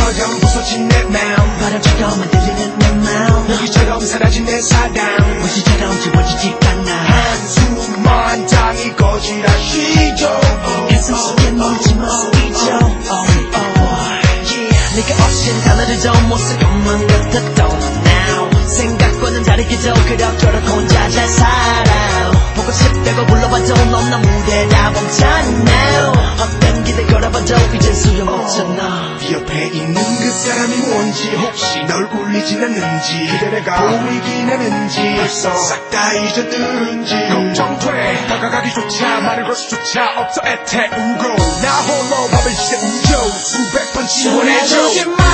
바람처럼 부서진 내 마음 바람처럼 흔들리는 내 마음 모기처럼 사라진 내 사랑 무시처럼 지워지지가 않아 한숨만 땅이 거지라시죠 가슴 속에 멈지 마시죠 네가 없인 하늘도 못 쓸 것만 같았던 now 생각과는 다르게도 그럭저럭 혼자 잘 살아 보고 싶다고 불러봐도 넌 나 무대다 멈췄나 헛된 기대 걸어봐도 이젠 소용없잖아 네 옆에 있는 그 사람이 뭔지 혹시 널 울리진 않는지 그대가 보이긴 하는지 벌써 싹 다 잊었는지 걱정돼 다가가기조차 말을 걸 수조차 없어 애태우고 나 홀로 밤을 새우죠 수백 번 지원해줘